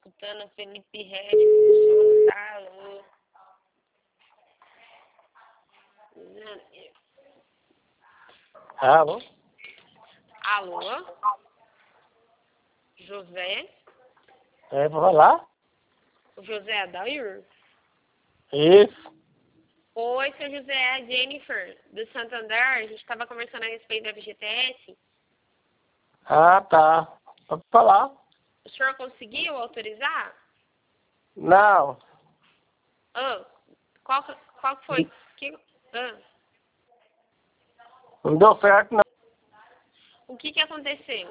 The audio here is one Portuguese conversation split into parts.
escutando Felipe Red com o som da lua. Alô? Alô? José? É, pra falar? O José Adair? Isso. Oi, seu José, é a Jennifer, do Santander. A gente estava conversando a respeito da FGTS. Ah, tá. Pode falar? O senhor conseguiu autorizar? Não. Ah, qual que foi? Não deu certo, não. O que aconteceu?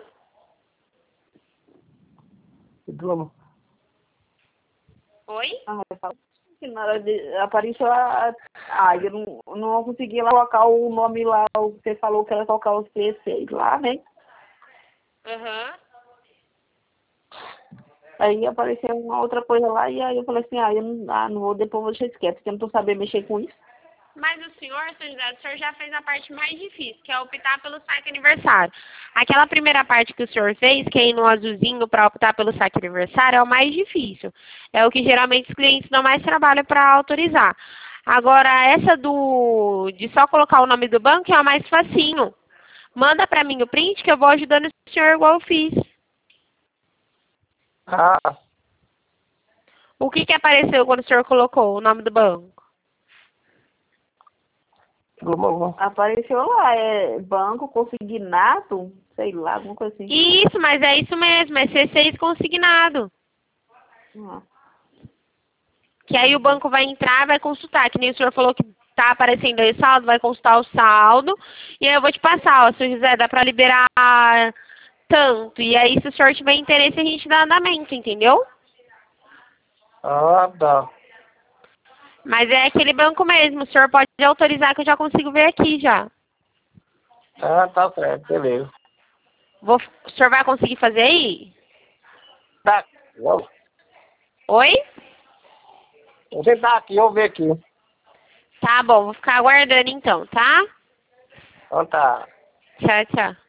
Oi? Que na hora apareceu eu não consegui lá colocar o nome lá, você falou que era colocar os P6 lá, né? Aham. Aí apareceu uma outra coisa lá e aí eu falei assim, eu não vou, depois você esquece, porque eu não tô sabendo mexer com isso. Mas o senhor, seu José, o senhor já fez a parte mais difícil, que é optar pelo saque aniversário. Aquela primeira parte que o senhor fez, que é ir no azulzinho para optar pelo saque aniversário, é o mais difícil. É o que geralmente os clientes dão mais trabalho para autorizar. Agora, essa de só colocar o nome do banco é o mais facinho. Manda para mim o print que eu vou ajudando o senhor igual eu fiz. Ah, O que apareceu quando o senhor colocou o nome do banco? Apareceu lá, banco consignado, sei lá, alguma coisa assim. Isso, mas é isso mesmo, é C6 consignado. Que aí o banco vai entrar, vai consultar, que nem o senhor falou que tá aparecendo aí o saldo, vai consultar o saldo, e aí eu vou te passar, ó, seu José, dá pra liberar tanto, e aí se o senhor tiver interesse a gente dá andamento, entendeu? ah, tá. Mas é aquele banco mesmo, o senhor pode autorizar que eu já consigo ver aqui já. Ah, tá certo, beleza. O senhor vai conseguir fazer aí? Tá. Vou Oi? tentar aqui, vamos ver aqui. Tá bom, vou ficar aguardando então, tá? Então tá. Tchau, tchau.